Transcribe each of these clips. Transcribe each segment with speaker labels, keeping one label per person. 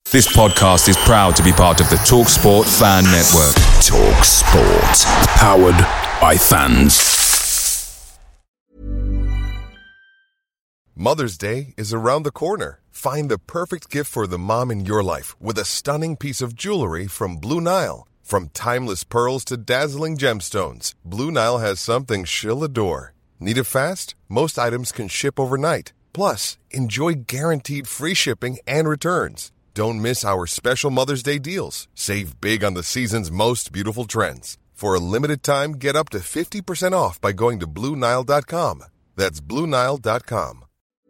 Speaker 1: This podcast is proud to be part of the TalkSport Fan Network. TalkSport. Powered by fans.
Speaker 2: Mother's Day is around the corner. Find the perfect gift for the mom in your life with a stunning piece of jewelry from Blue Nile. From timeless pearls to dazzling gemstones, Blue Nile has something she'll adore. Need it fast? Most items can ship overnight. Plus, enjoy guaranteed free shipping and returns. Don't miss our special Mother's Day deals. Save big on the season's most beautiful trends. For a limited time, get up to 50% off by going to BlueNile.com. That's BlueNile.com.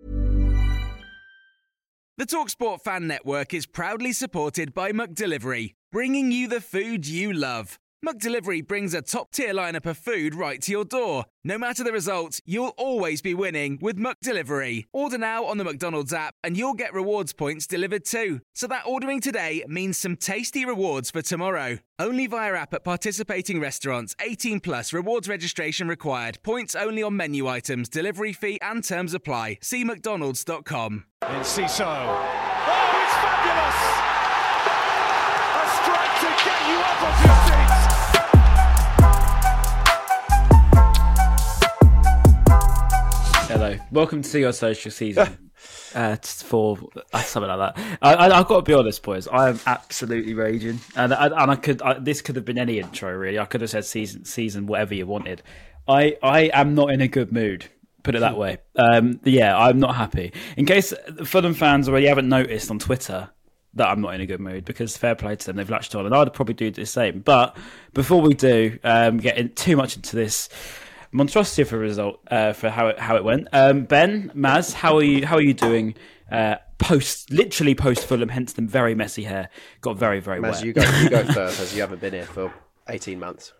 Speaker 3: The TalkSport Fan Network is proudly supported by McDelivery, bringing you the food you love. McDelivery brings a top-tier lineup of food right to your door. No matter the result, you'll always be winning with McDelivery. Order now on the McDonald's app and you'll get rewards points delivered too. So that ordering today means some tasty rewards for tomorrow. Only via app at participating restaurants. 18 plus. Rewards registration required. Points only on menu items. Delivery fee and terms apply. See mcdonalds.com.
Speaker 4: In Ciso. Oh, it's fabulous! A strike to get you up off your seats.
Speaker 5: Hello, welcome to your social season. For something like that. I've got to be honest, boys. I am absolutely raging, and this could have been any intro really. I could have said season whatever you wanted. I am not in a good mood. Put it that way. Yeah, I'm not happy. In case Fulham fans already haven't noticed on Twitter that I'm not in a good mood, because fair play to them, they've latched on, and I'd probably do the same. But before we do get too much into this monstrosity of a result for how it went, Ben, Maz, how are you doing? Post Fulham, hence the very messy hair got very very
Speaker 6: Maz,
Speaker 5: wet.
Speaker 6: you go first, as you haven't been here for 18 months.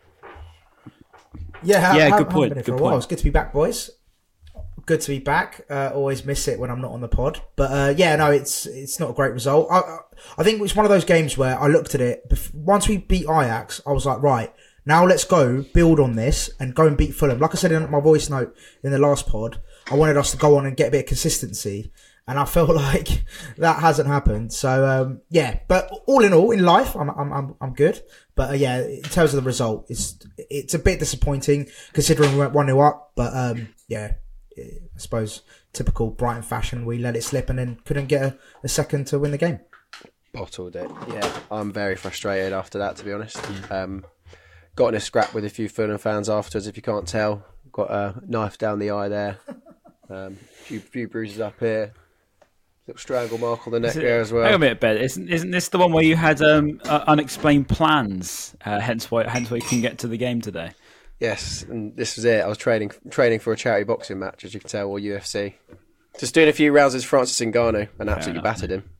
Speaker 7: Yeah,
Speaker 5: good point.
Speaker 7: It's good to be back, boys. Good to be back. Always miss it when I'm not on the pod, but it's not a great result. I think it's one of those games where I looked at it once we beat Ajax. I was like, right, now let's go build on this and go and beat Fulham. Like I said in my voice note in the last pod, I wanted us to go on and get a bit of consistency, and I felt like that hasn't happened. So but all in all, in life, I'm good. But in terms of the result, it's a bit disappointing considering we went 1-0 up. But I suppose typical Brighton fashion, we let it slip and then couldn't get a second to win the game.
Speaker 6: Bottled it. Yeah, I'm very frustrated after that, to be honest. Got in a scrap with a few Fulham fans afterwards, if you can't tell. Got a knife down the eye there. Few bruises up here. Little strangle mark on the neck there as well.
Speaker 5: Hang on a minute, Ben. Isn't this the one where you had unexplained plans? Hence why you couldn't get to the game today.
Speaker 6: Yes, and this was it. I was training for a charity boxing match, as you can tell, or UFC. Just doing a few rounds with Francis Ngannou and absolutely battered him.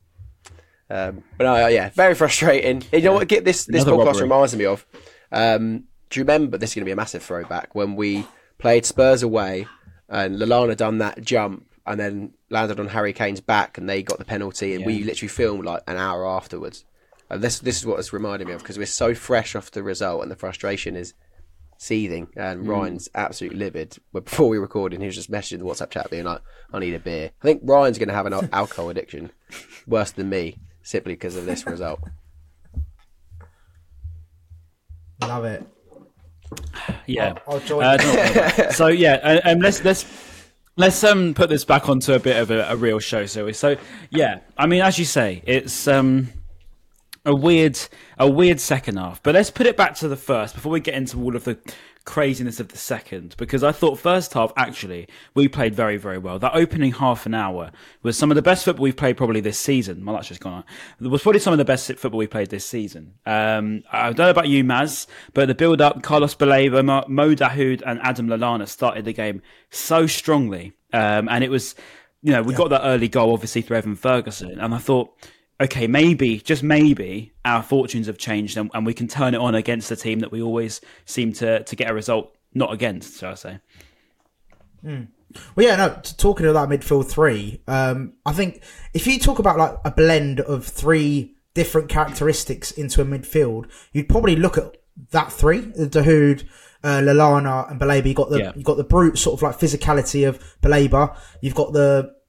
Speaker 6: Very frustrating. You know what this podcast reminds me of? Do you remember, this is going to be a massive throwback, when we played Spurs away and Lallana done that jump and then landed on Harry Kane's back and they got the penalty, and we literally filmed like an hour afterwards. This is what it's reminding me of, because we're so fresh off the result and the frustration is seething, and Ryan's absolutely livid. But before we were recording, he was just messaging the WhatsApp chat being like, I need a beer. I think Ryan's going to have an alcohol addiction worse than me, simply because of this result.
Speaker 7: Love it.
Speaker 5: Yeah,
Speaker 7: I'll join.
Speaker 5: So let's put this back onto a bit of a real show. So yeah, I mean, as you say, it's a weird second half. But let's put it back to the first before we get into all of the craziness of the second, because I thought first half, actually, we played very, very well. That opening half an hour was some of the best football we've played probably this season. Well, that's just gone on. It was probably some of the best football we've played this season. I don't know about you, Maz, but the build-up, Carlos Baleba, Mo Dahoud and Adam Lallana started the game so strongly. And it was, we got that early goal, obviously, through Evan Ferguson. And I thought, okay, maybe, just maybe, our fortunes have changed and we can turn it on against a team that we always seem to get a result not against, shall I say.
Speaker 7: Well, talking about midfield three, I think if you talk about like a blend of three different characteristics into a midfield, you'd probably look at that three, Dahoud, Lallana and Baleba. You've got the brute sort of like physicality of Baleba. You've got the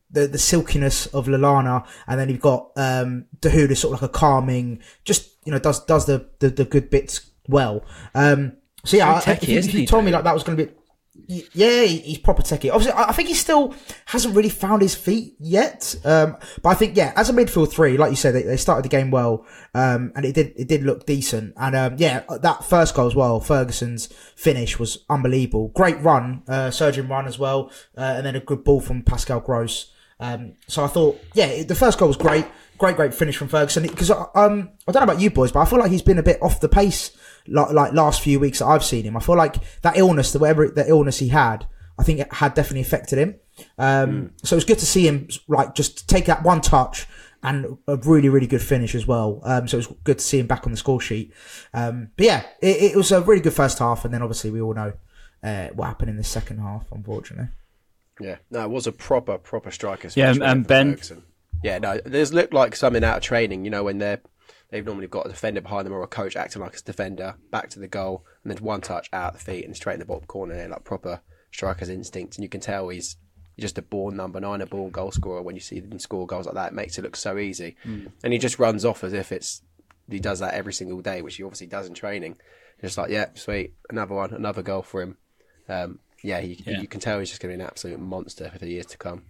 Speaker 7: the silkiness of Lallana, and then you've got Dahoud, who's sort of like a calming, just does the good bits well. So yeah, if you told me like that was going to be. Yeah, he's proper techie. Obviously, I think he still hasn't really found his feet yet. But I think, as a midfield three, like you said, they started the game well, and it did look decent. And that first goal as well, Ferguson's finish was unbelievable. Great run, surging run as well, and then a good ball from Pascal Gross. So I thought, the first goal was great. Great finish from Ferguson. Because I don't know about you boys, but I feel like he's been a bit off the pace like last few weeks that I've seen him. I feel like that illness, whatever the illness he had, I think it had definitely affected him. So it was good to see him like just take that one touch and a really, really good finish as well. So it was good to see him back on the score sheet. But yeah, it was a really good first half, and then obviously we all know what happened in the second half, unfortunately.
Speaker 6: Yeah, no, it was a proper striker.
Speaker 5: Yeah, and Ben.
Speaker 6: Ferguson. Yeah, no, there's looked like something out of training, when they've normally got a defender behind them or a coach acting like a defender, back to the goal, and then one touch out the feet and straight in the bottom corner there, like proper striker's instinct. And you can tell he's just a born number 9, a born goal scorer. When you see them score goals like that, it makes it look so easy. And he just runs off as if he does that every single day, which he obviously does in training. Just like, yeah, sweet, another one, another goal for him. You can tell he's just going to be an absolute monster for the years to come.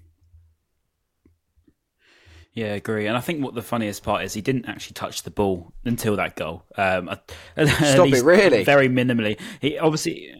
Speaker 5: Yeah, I agree. And I think what the funniest part is he didn't actually touch the ball until that goal. Stop
Speaker 6: it, really?
Speaker 5: Very minimally. He obviously...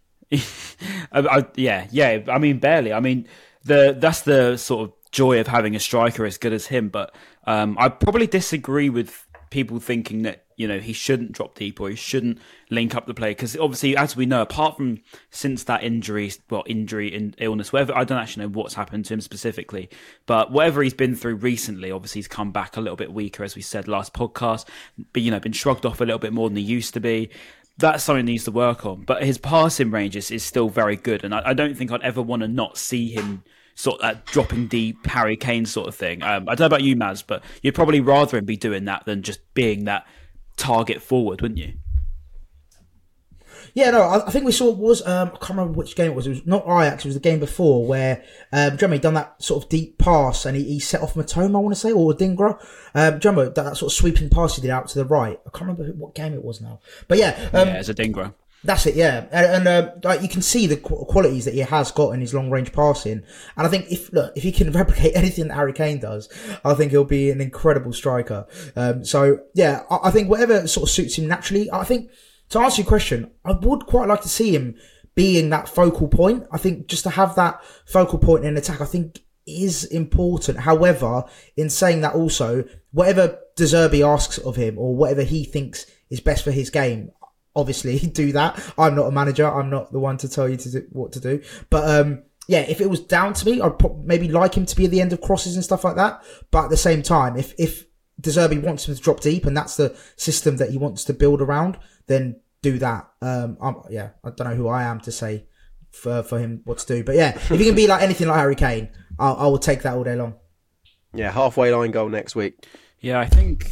Speaker 5: I mean, barely. I mean, that's the sort of joy of having a striker as good as him. But I probably disagree with people thinking that, he shouldn't drop deep or he shouldn't link up the play. Because obviously, as we know, apart from since that injury and illness, whatever, I don't actually know what's happened to him specifically. But whatever he's been through recently, obviously he's come back a little bit weaker, as we said last podcast. But, been shrugged off a little bit more than he used to be. That's something he needs to work on. But his passing range is still very good. And I don't think I'd ever want to not see him sort of that dropping deep Harry Kane sort of thing. I don't know about you, Maz, but you'd probably rather him be doing that than just being that target forward, wouldn't you?
Speaker 7: Yeah, no, I think we saw I can't remember which game it was. It was not Ajax, it was the game before where Jeremy done that sort of deep pass and he set off Matoma, I want to say, or Dingra. Jeremy, that sort of sweeping pass he did out to the right. I can't remember what game it was now. But
Speaker 5: it's a Dingra.
Speaker 7: That's it, yeah. And like you can see the qualities that he has got in his long range passing. And I think if he can replicate anything that Harry Kane does, I think he'll be an incredible striker. So yeah, I think whatever sort of suits him naturally. I think to answer your question, I would quite like to see him being that focal point. I think just to have that focal point in attack, I think is important. However, in saying that also, whatever De Zerbi asks of him or whatever he thinks is best for his game, obviously do that. I'm not a manager. I'm not the one to tell you what to do. But if it was down to me, I'd maybe like him to be at the end of crosses and stuff like that. But at the same time, if De Zerbi wants him to drop deep and that's the system that he wants to build around, then do that. I don't know who I am to say for him what to do. But yeah, if he can be like anything like Harry Kane, I will take that all day long.
Speaker 6: Yeah, halfway line goal next week.
Speaker 5: Yeah, I think...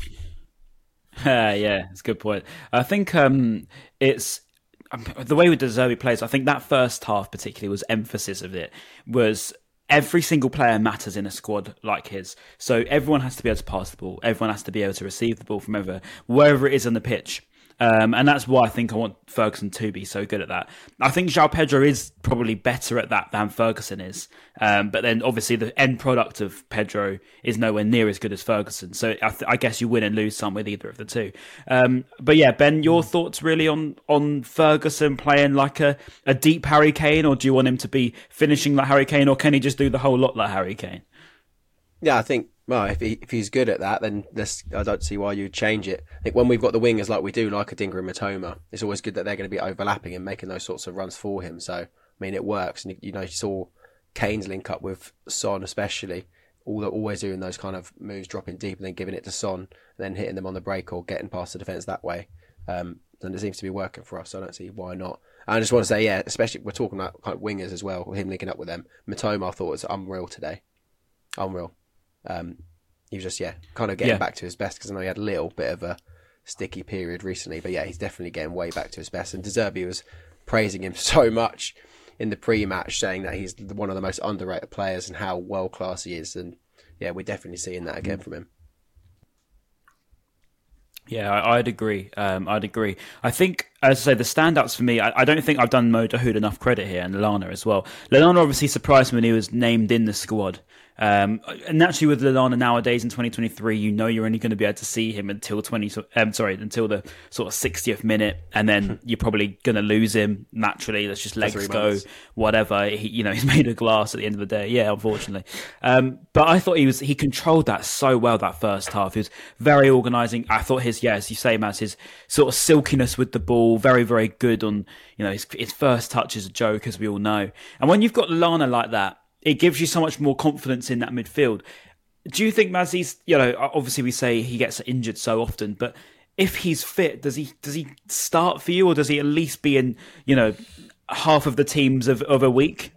Speaker 5: it's a good point. I think it's the way with De Zerbi plays. I think that first half particularly was emphasis of it was every single player matters in a squad like his. So everyone has to be able to pass the ball. Everyone has to be able to receive the ball from wherever it is on the pitch. And that's why I think I want Ferguson to be so good at that. I think João Pedro is probably better at that than Ferguson is. But then obviously the end product of Pedro is nowhere near as good as Ferguson. So I guess you win and lose some with either of the two. But yeah, Ben, your thoughts really on Ferguson playing like a deep Harry Kane, or do you want him to be finishing like Harry Kane, or can he just do the whole lot like Harry Kane?
Speaker 6: Yeah, I think, well, if he's good at that, then I don't see why you'd change it. I think when we've got the wingers like we do, like a Dingra and Matoma, it's always good that they're going to be overlapping and making those sorts of runs for him. So, I mean, it works. And, you saw Kane's link up with Son especially, always doing those kind of moves, dropping deep and then giving it to Son, and then hitting them on the break or getting past the defence that way. And it seems to be working for us, so I don't see why not. And I just want to say, yeah, especially we're talking about kind of wingers as well, him linking up with them. Matoma, I thought, was unreal today. Unreal. He was just, kind of getting back to his best, because I know he had a little bit of a sticky period recently, but yeah, he's definitely getting way back to his best. And De Zerbi was praising him so much. in the pre-match saying that he's one of the most underrated players and how world class he is. And yeah, we're definitely seeing that again from him.
Speaker 5: Yeah, I'd agree. I'd agree. I think, as I say, the standouts for me, I don't think I've done Mo Dahoud enough credit here, and Lallana as well. Lallana obviously surprised me when he was named in the squad. And naturally, with Lallana nowadays in 2023, you know you're only going to be able to see him until until the sort of 60th minute, and then you're probably going to lose him naturally. That's just legs go, whatever. He's made of glass at the end of the day. Yeah, unfortunately. But I thought he controlled that so well that first half. He was very organising. I thought as you say, Matt, his sort of silkiness with the ball, very, very good on his first touch is a joke, as we all know. And when you've got Lallana like that, it gives you so much more confidence in that midfield. Do you think Mazzi's, obviously we say he gets injured so often, but if he's fit, does he start for you, or does he at least be in, half of the teams of a week?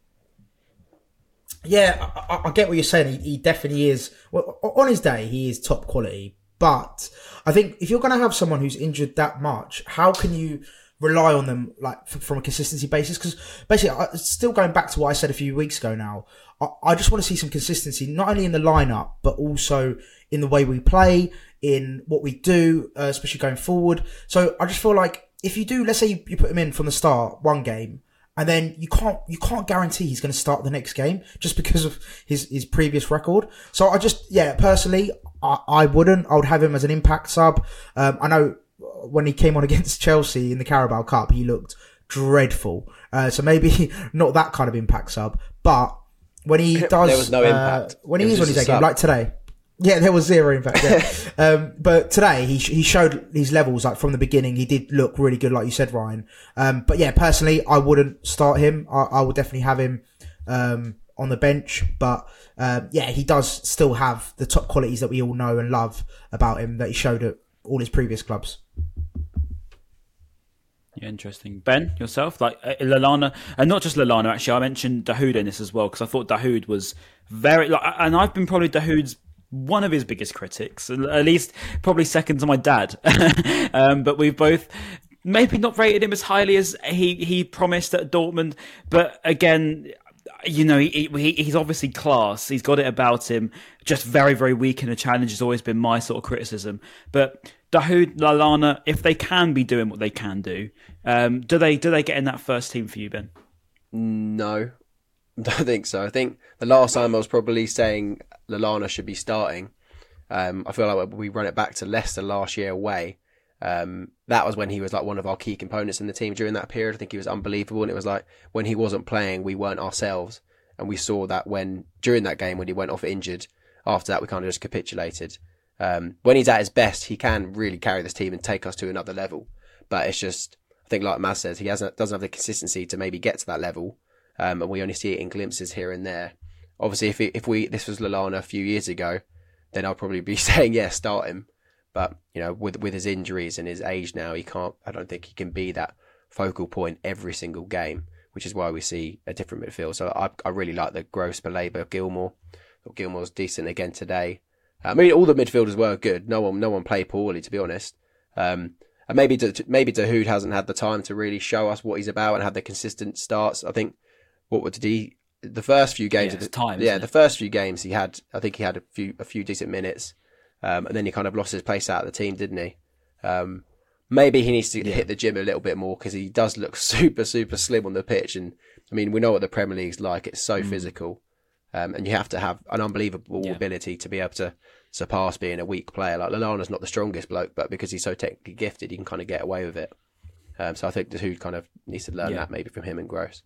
Speaker 7: Yeah, I get what you're saying. He definitely is. Well, on his day, he is top quality. But I think if you're going to have someone who's injured that much, how can you rely on them from a consistency basis? Because basically, still going back to what I said a few weeks ago now, I just want to see some consistency, not only in the lineup, but also in the way we play, in what we do, especially going forward. So I just feel like if you do, let's say you put him in from the start, one game, and then you can't guarantee he's going to start the next game just because of his previous record. So personally, I wouldn't. I would have him as an impact sub. I know when he came on against Chelsea in the Carabao Cup, he looked dreadful. So maybe not that kind of impact sub. But when he does,
Speaker 6: there was no impact.
Speaker 7: When he is on his game, like today. Yeah, there was zero impact. Yeah. But today he showed his levels from the beginning. He did look really good, like you said, Ryan. But yeah, personally, I wouldn't start him. I would definitely have him on the bench. But he does still have the top qualities that we all know and love about him that he showed at all his previous clubs.
Speaker 5: Yeah, interesting. Ben, yourself, Lallana, and not just Lallana. Actually, I mentioned Dahoud in this as well because I thought Dahoud was very, and I've been probably Dahoud's one of his biggest critics, at least probably second to my dad. But we've both maybe not rated him as highly as he promised at Dortmund. But again, he's obviously class. He's got it about him. Just very, very weak in a challenge has always been my sort of criticism. But Dahoud, Lallana, if they can be doing what they can do, do they get in that first team for you, Ben?
Speaker 6: No, I don't think so. I think the last time I was probably saying Lallana should be starting. I feel like we run it back to Leicester last year away. That was when he was one of our key components in the team during that period. I think he was unbelievable, and it was when he wasn't playing, we weren't ourselves, and we saw that during that game when he went off injured. After that, we kind of just capitulated. When he's at his best, he can really carry this team and take us to another level. But it's just, I think, like Maz says, he doesn't have the consistency to maybe get to that level, and we only see it in glimpses here and there. Obviously, if this was Lallana a few years ago, then I'll probably be saying, yeah, start him. But, with his injuries and his age now, I don't think he can be that focal point every single game, which is why we see a different midfield. So I really like the Gross, Baleba, Gilmour. Gilmour's decent again today. I mean, all the midfielders were good. No one played poorly, to be honest. And maybe Dahoud hasn't had the time to really show us what he's about and have the consistent starts. I think, the first few games, the first few games he had a few decent minutes. And then he kind of lost his place out of the team, didn't he? Maybe he needs to hit the gym a little bit more because he does look super, super slim on the pitch. And I mean, we know what the Premier League's like. It's so physical. And you have to have an unbelievable ability to be able to surpass being a weak player. Like Lallana's not the strongest bloke, but because he's so technically gifted, he can kind of get away with it. So I think Dahoud kind of needs to learn that maybe from him and Gross.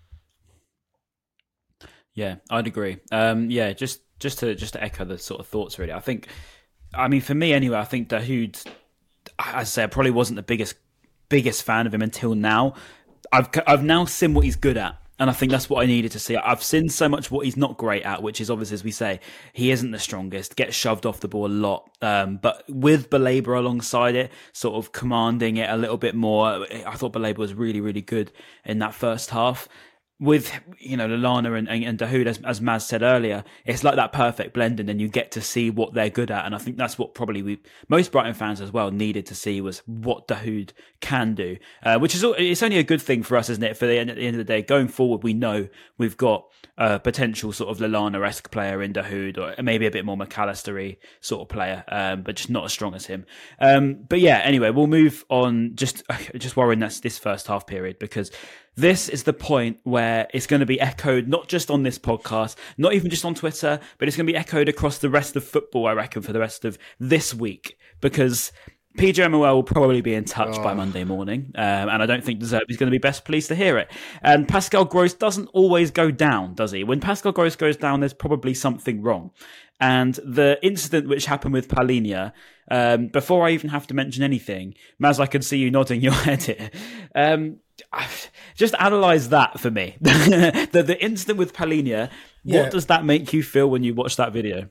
Speaker 5: Yeah, I'd agree. Just to echo the sort of thoughts, really. I mean, for me anyway, I think Dahoud, as I say, I probably wasn't the biggest fan of him until now. I've now seen what he's good at, and I think that's what I needed to see. I've seen so much what he's not great at, which is obviously, as we say, he isn't the strongest, gets shoved off the ball a lot. But with Baleba alongside it, sort of commanding it a little bit more, I thought Baleba was really, really good in that first half. with, Lallana and Dahoud, as Maz said earlier, it's like that perfect blend, and then you get to see what they're good at. And I think that's what probably most Brighton fans as well needed to see, was what Dahoud can do, which is, it's only a good thing for us, isn't it? For at the end of the day, going forward, we know we've got a potential sort of Lallana-esque player in Dahoud, or maybe a bit more McAllister-y sort of player, but just not as strong as him. But yeah, anyway, we'll move on. Just worrying that's this first half period, because this is the point where it's going to be echoed, not just on this podcast, not even just on Twitter, but it's going to be echoed across the rest of football, I reckon, for the rest of this week, because PJMOL will probably be in touch by Monday morning, and I don't think De Zerbi's going to be best pleased to hear it. And Pascal Gross doesn't always go down, does he? When Pascal Gross goes down, there's probably something wrong. And the incident which happened with Palhinha, before I even have to mention anything, Maz, I can see you nodding your head here. Just analyse that for me. the incident with Palhinha, what does that make you feel when you watch that video?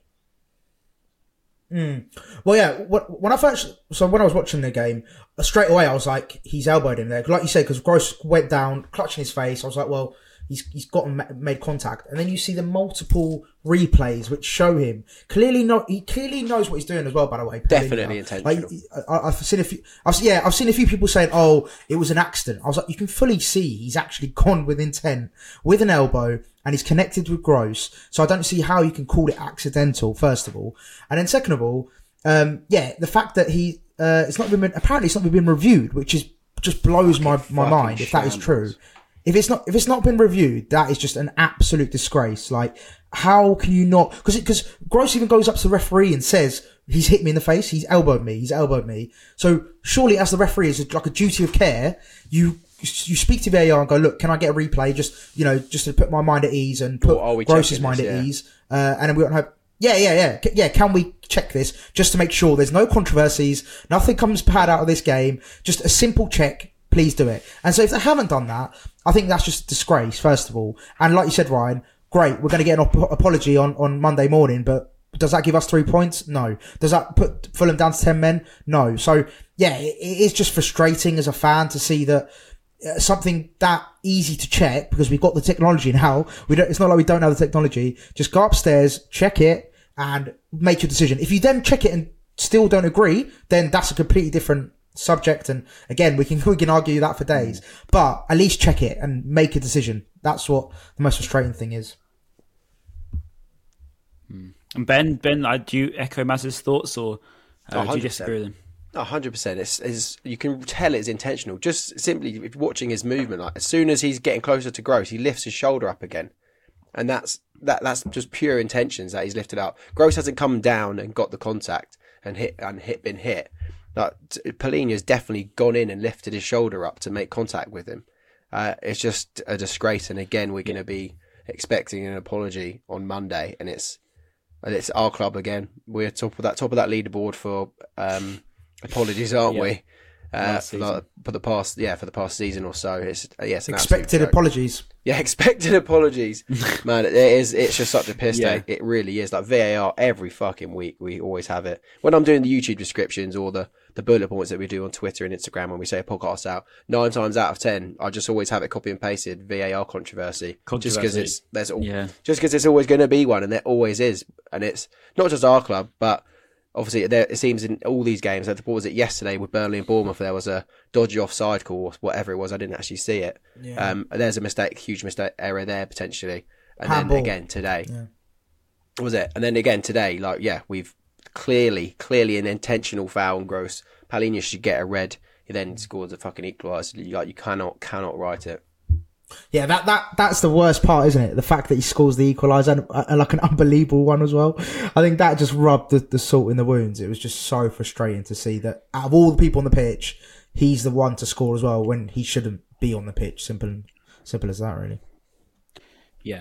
Speaker 7: Well, yeah. When I was watching the game, straight away I was like, he's elbowed him there, like you said, because Gross went down, clutching his face. I was like, well, he's made contact, and then you see the multiple replays which show him clearly. He clearly knows what he's doing as well. By the way,
Speaker 6: definitely intentional.
Speaker 7: I've seen a few people saying, "Oh, it was an accident." I was like, you can fully see he's actually gone with intent with an elbow, and he's connected with Gross. So I don't see how you can call it accidental. First of all, and then second of all, the fact that it's not been reviewed, which just blows my mind if that is true. If it's not been reviewed, that is just an absolute disgrace. Like, how can you not? Because Gross even goes up to the referee and says, he's hit me in the face, he's elbowed me. So surely, as the referee, is like a duty of care, you speak to VAR and go, look, can I get a replay? Just to put my mind at ease and put Gross's mind at ease. And then we don't have. Yeah. Can we check this just to make sure there's no controversies, nothing comes bad out of this game, just a simple check. Please do it. And so if they haven't done that, I think that's just a disgrace, first of all. And like you said, Ryan, great, we're going to get an apology on Monday morning, but does that give us 3 points? No. Does that put Fulham down to 10 men? No. So, yeah, it is just frustrating as a fan to see that something that easy to check, because we've got the technology now. It's not like we don't have the technology. Just go upstairs, check it, and make your decision. If you then check it and still don't agree, then that's a completely different subject, and again we can argue that for days, but at least check it and make a decision. That's what the most frustrating thing is.
Speaker 5: And Ben, do you echo Maz's thoughts, or do you disagree with him?
Speaker 6: 100%. It's you can tell it's intentional. Just simply watching his movement, like as soon as he's getting closer to Gross, he lifts his shoulder up again, and that's just pure intentions that he's lifted up. Gross hasn't come down and got the contact and been hit. Like, Palhinha's definitely gone in and lifted his shoulder up to make contact with him. It's just a disgrace, and again, we're going to be expecting an apology on Monday, and it's our club again. We're top of that leaderboard for apologies, aren't we? For the past season or so. It's
Speaker 7: expected apologies.
Speaker 6: Yeah, expected apologies. Man, it's just such a piss take. It really is. Like VAR every fucking week, we always have it. When I'm doing the YouTube descriptions or the bullet points that we do on Twitter and Instagram when we say a podcast out, 9 times out of 10, I just always have it copy and pasted VAR controversy. Just because it's always going to be one, and there always is. And it's not just our club, but obviously, it seems in all these games, what was it yesterday with Burnley and Bournemouth, there was a dodgy offside call or whatever it was. I didn't actually see it. Yeah. There's a mistake, huge mistake, error there potentially. And Handball. Then again today, was it? And then again today, we've clearly an intentional foul on Gross. Palhinha should get a red. He then scores a fucking equaliser. You cannot write it.
Speaker 7: Yeah, that's the worst part, isn't it? The fact that he scores the equaliser and like an unbelievable one as well. I think that just rubbed the salt in the wounds. It was just so frustrating to see that out of all the people on the pitch, he's the one to score as well when he shouldn't be on the pitch. Simple as that, really.
Speaker 5: Yeah.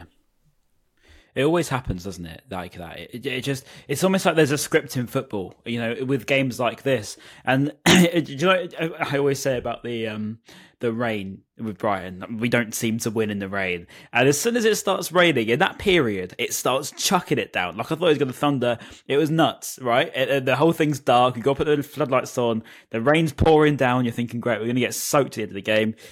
Speaker 5: It always happens, doesn't it? Like that. It's almost like there's a script in football, with games like this. And do you know what I always say about the rain with Brighton? We don't seem to win in the rain. And as soon as it starts raining, in that period, it starts chucking it down. Like I thought it was going to thunder. It was nuts, right? The whole thing's dark. You got to put the floodlights on. The rain's pouring down. You're thinking, great, we're going to get soaked at the end of the game.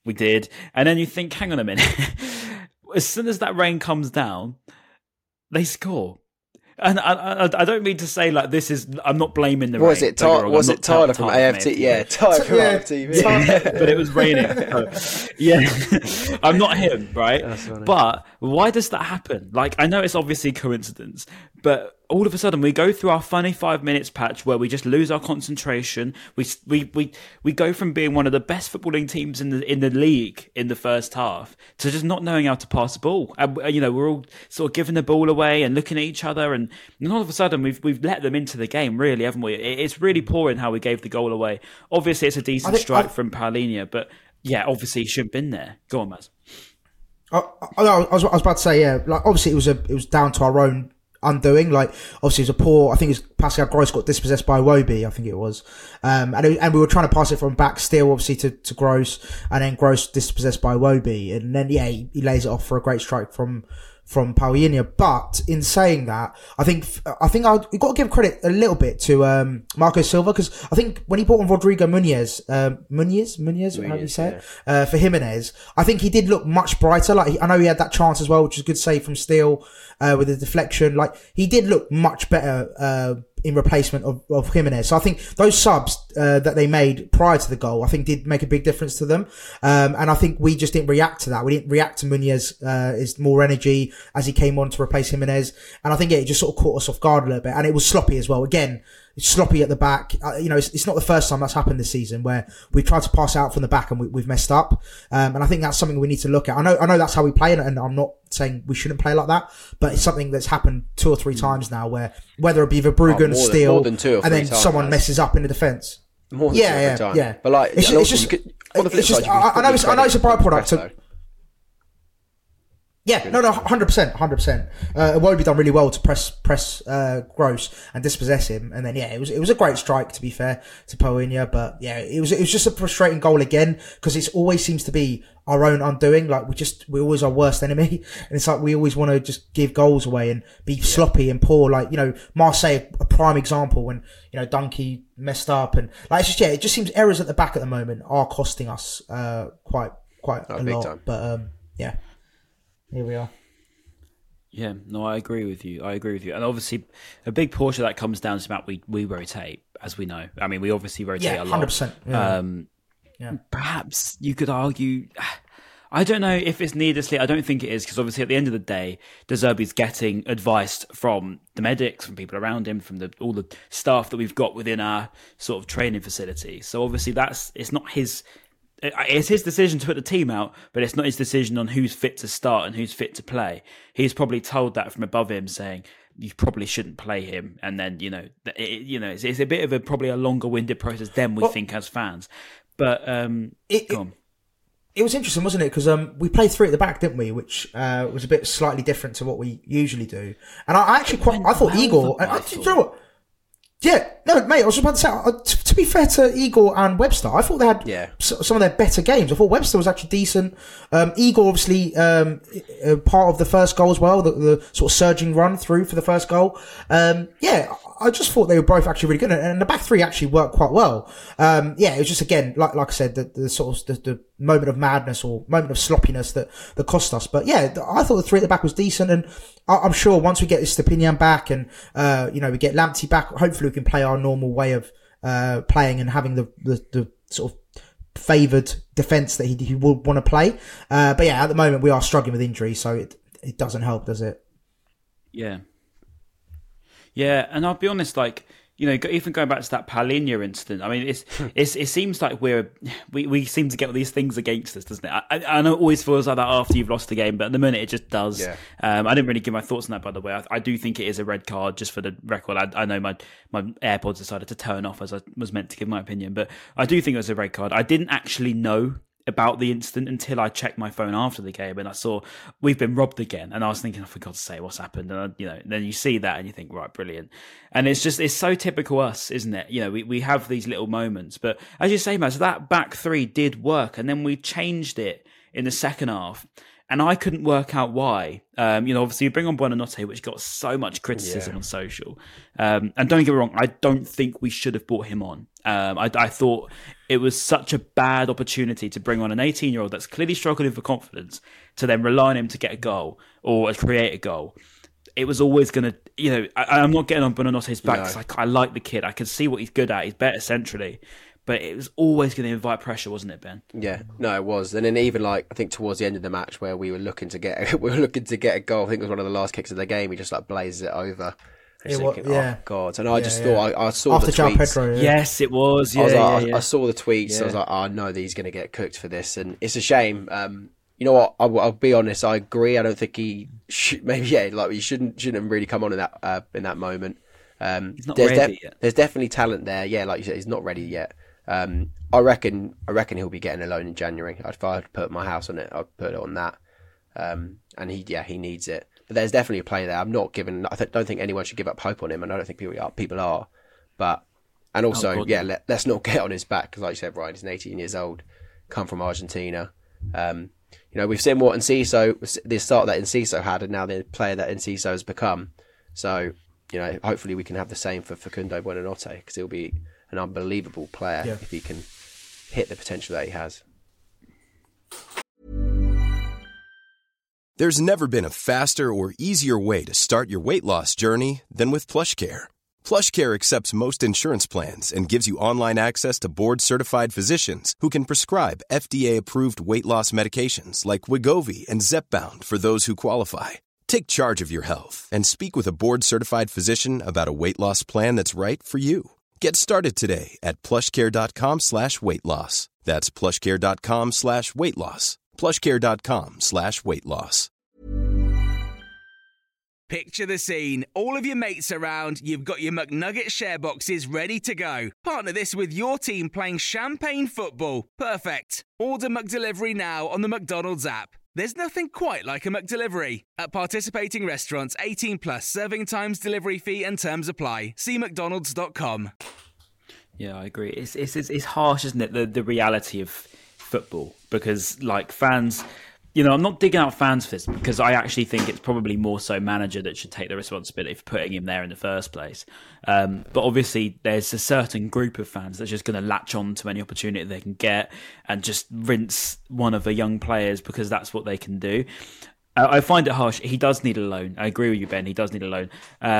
Speaker 5: we did. And then you think, hang on a minute. As soon as that rain comes down, they score. And I don't mean to say like this is. I'm not blaming the rain.
Speaker 6: Was it Tyler from AFT? Yeah, Tyler from AFTV.
Speaker 5: But it was raining. Yeah, I'm not him, right? But why does that happen? Like, I know it's obviously coincidence, but all of a sudden we go through our funny 5 minutes patch where we just lose our concentration. We go from being one of the best footballing teams in the league in the first half to just not knowing how to pass the ball. And, we're all sort of giving the ball away and looking at each other, and all of a sudden we've let them into the game, really, haven't we? It's really poor in how we gave the goal away. Obviously, it's a decent strike from Paulinho, but yeah, obviously he shouldn't have been there. Go on, Maz.
Speaker 7: I was about to say, yeah, like obviously it was down to our own undoing. Like, obviously it was a poor, I think it was Pascal Gross got dispossessed by Iwobi, I think it was. And we were trying to pass it from back still, obviously, to Gross, and then Gross dispossessed by Iwobi. And then, yeah, he lays it off for a great strike from Paulinho. But in saying that, I think you've got to give credit a little bit to Marco Silva, because I think when he brought on Rodrigo Muniz, how do you say it? For Jimenez, I think he did look much brighter. Like, I know he had that chance as well, which is a good save from Steele with the deflection. Like, he did look much better in replacement of Jimenez. So I think those subs that they made prior to the goal, I think did make a big difference to them. And I think we just didn't react to that. We didn't react to Muniz more energy as he came on to replace Jimenez. And I think it just sort of caught us off guard a little bit. And it was sloppy as well. Again, it's sloppy at the back. It's not the first time that's happened this season where we've tried to pass out from the back and we've messed up. And I think that's something we need to look at. I know that's how we play, and I'm not saying we shouldn't play like that, but it's something that's happened 2 or 3 times now, where whether it be Verbruggen, Steele, and then someone messes up in the defence.
Speaker 6: More than 2 or 3 times.
Speaker 7: Yeah.
Speaker 6: But like, I know it's a byproduct.
Speaker 7: Yeah, no, 100%. Iwobi done really well to press Gross and dispossess him, and then it was a great strike, to be fair to Paulinho, but yeah, it was just a frustrating goal again, because it always seems to be our own undoing. Like, we're always our worst enemy, and it's like we always want to just give goals away and be sloppy and poor. Like, Marseille, a prime example, when Dunkey messed up, and like, it just seems errors at the back at the moment are costing us quite a lot. Time. But yeah. Here we are.
Speaker 5: Yeah, no, I agree with you. And obviously, a big portion of that comes down to the fact we rotate, as we know. I mean, we obviously rotate a lot.
Speaker 7: 100%. Yeah.
Speaker 5: Perhaps you could argue... I don't know if it's needlessly. I don't think it is, because obviously at the end of the day, De Zerbi's getting advice from the medics, from people around him, from all the staff that we've got within our sort of training facility. So obviously it's not his... It's his decision to put the team out, but it's not his decision on who's fit to start and who's fit to play. He's probably told that from above him, saying you probably shouldn't play him, and then it's a bit of probably a longer-winded process than we think as fans. But go on.
Speaker 7: It was interesting, wasn't it? Because we played 3 at the back, didn't we? Which was a bit slightly different to what we usually do. And I thought Igor. Do you know what? Yeah, no, mate, I was just about to say, to be fair to Igor and Webster, I thought they had some of their better games. I thought Webster was actually decent. Igor, obviously, part of the first goal as well, the sort of surging run through for the first goal. I just thought they were both actually really good. And the back 3 actually worked quite well. It was just, again, like I said, the sort of the moment of madness or moment of sloppiness that cost us. But yeah, I thought the 3 at the back was decent, and I'm sure once we get Stepinian back and we get Lamptey back, hopefully we can play our normal way of playing and having the sort of favoured defence that he would want to play. But yeah, at the moment we are struggling with injury, so it doesn't help, does it?
Speaker 5: Yeah, and I'll be honest, like, even going back to that Paulinho incident, I mean, it seems like we seem to get all these things against us, doesn't it? I know it always feels like that after you've lost the game, but at the minute it just does. Yeah. I didn't really give my thoughts on that, by the way. I do think it is a red card, just for the record. I know my AirPods decided to turn off as I was meant to give my opinion, but I do think it was a red card. I didn't actually know about the incident until I checked my phone after the game, and I saw we've been robbed again, and I was thinking, oh, for God's sake, what's happened? And then you see that and you think, right, brilliant. And it's so typical us, isn't it? We have these little moments, but as you say, Matt, that back 3 did work, and then we changed it in the second half, And I couldn't work out why. Obviously you bring on Buonanotte, which got so much criticism on social. And don't get me wrong, I don't think we should have brought him on. I thought it was such a bad opportunity to bring on an 18-year-old that's clearly struggling for confidence to then rely on him to get a goal or create a goal. It was always going to, I'm not getting on Buonanotte's back because I like the kid. I can see what he's good at. He's better centrally. But it was always going to invite pressure, wasn't it, Ben?
Speaker 6: Yeah, no, it was. And then even I think towards the end of the match where we were looking to get a goal, I think it was one of the last kicks of the game, he just blazes it over. Oh God! And I just thought I saw
Speaker 7: after
Speaker 6: the tweets.
Speaker 7: Pedro,
Speaker 5: Yes, it was.
Speaker 6: I saw the tweets. I was like, oh no, he's going to get cooked for this, and it's a shame. You know what? I'll be honest. I agree. I don't think he should. Maybe he shouldn't really come on in that moment.
Speaker 5: He's not ready yet.
Speaker 6: There's definitely talent there. Yeah, like you said, he's not ready yet. I reckon he'll be getting a loan in January. If I had to put my house on it, I'd put it on that. And he needs it. But there's definitely a player there. I'm not giving. Don't think anyone should give up hope on him, and I don't think people are. But and also, let's not get on his back because, like you said, Ryan, he's 18 years old, come from Argentina. We've seen what Enciso, the start that Enciso had, and now the player that Enciso has become. So hopefully we can have the same for Facundo Buonanotte because he'll be an unbelievable player if he can hit the potential that he has.
Speaker 8: There's never been a faster or easier way to start your weight loss journey than with PlushCare. PlushCare accepts most insurance plans and gives you online access to board-certified physicians who can prescribe FDA-approved weight loss medications like Wegovy and Zepbound for those who qualify. Take charge of your health and speak with a board-certified physician about a weight loss plan that's right for you. Get started today at plushcare.com/weight loss. That's plushcare.com/weight loss. plushcare.com/weight loss.
Speaker 3: Picture the scene. All of your mates around, you've got your McNugget share boxes ready to go. Partner this with your team playing champagne football. Perfect. Order McDelivery now on the McDonald's app. There's nothing quite like a McDelivery. At participating restaurants, 18 plus, serving times, delivery fee and terms apply. See mcdonalds.com.
Speaker 5: Yeah, I agree. It's harsh, isn't it, the reality of football? Because, fans... I'm not digging out fans for this because I actually think it's probably more so manager that should take the responsibility for putting him there in the first place. But obviously there's a certain group of fans that's just going to latch on to any opportunity they can get and just rinse one of the young players because that's what they can do. I find it harsh. He does need a loan. I agree with you, Ben. He does need a loan.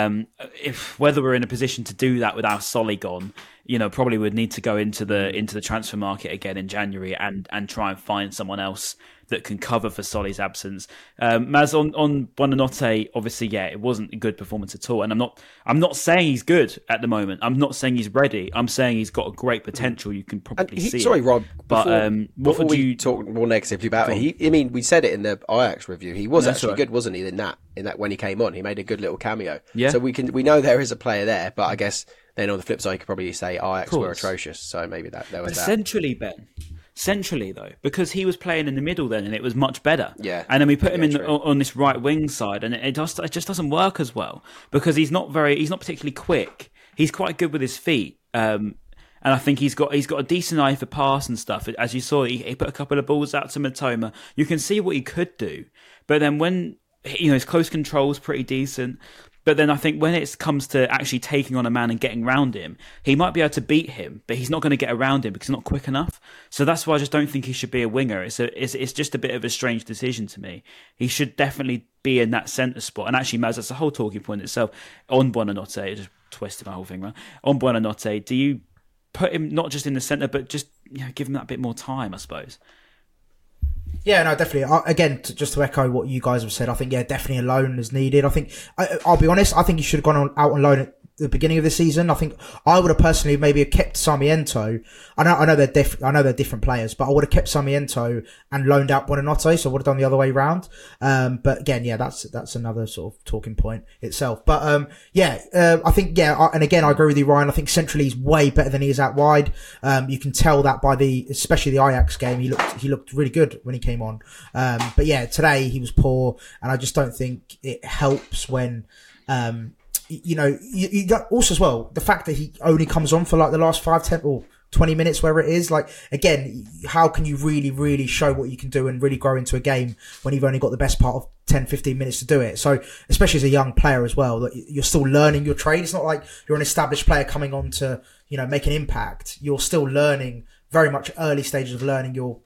Speaker 5: Whether we're in a position to do that without Solly gone, probably would need to go into the transfer market again in January and try and find someone else that can cover for Solly's absence. Maz, on Buonanotte, obviously, it wasn't a good performance at all. And I'm not saying he's good at the moment. I'm not saying he's ready. I'm saying he's got a great potential. You can probably see.
Speaker 6: Sorry, Rob.
Speaker 5: But
Speaker 6: before we talk more negatively about it, we said it in the Ajax review. He was actually good, wasn't he? In that when he came on, he made a good little cameo. Yeah. So we know there is a player there, but I guess then on the flip side, you could probably say Ajax were atrocious. So maybe there was that.
Speaker 5: Centrally, though, because he was playing in the middle then, and it was much better.
Speaker 6: Yeah,
Speaker 5: and then we put him on this right wing side, and it just doesn't work as well because he's not particularly quick. He's quite good with his feet, and I think he's got a decent eye for pass and stuff. As you saw, he put a couple of balls out to Mitoma. You can see what he could do, but then when his close control is pretty decent. But then I think when it comes to actually taking on a man and getting around him, he might be able to beat him, but he's not going to get around him because he's not quick enough. So that's why I just don't think he should be a winger. It's just a bit of a strange decision to me. He should definitely be in that centre spot. And actually, Maz, that's a whole talking point itself. On Buonanotte, just twisted my whole thing around. On Buonanotte, do you put him not just in the centre, but just give him that bit more time, I suppose?
Speaker 7: Yeah, no, definitely. Again, just to echo what you guys have said, I think, definitely a loan is needed. I think, I'll be honest, I think he should have gone out on loan at the beginning of the season. I think I would have personally maybe kept Sarmiento. I know they're different players, but I would have kept Sarmiento and loaned out Buonanotte, so I would have done the other way around. But again, that's another sort of talking point itself. But I think and again, I agree with you, Ryan. I think centrally he's way better than he is out wide. You can tell that by especially the Ajax game. He looked really good when he came on. But today he was poor, and I just don't think it helps when. You got also as well the fact that he only comes on for like the last 5, 10 or 20 minutes, wherever it is. Like, again, how can you really, really show what you can do and really grow into a game when you've only got the best part of 10, 15 minutes to do it? So, especially as a young player as well, that you're still learning your trade. It's not like you're an established player coming on to, make an impact. You're still learning, very much early stages of learning your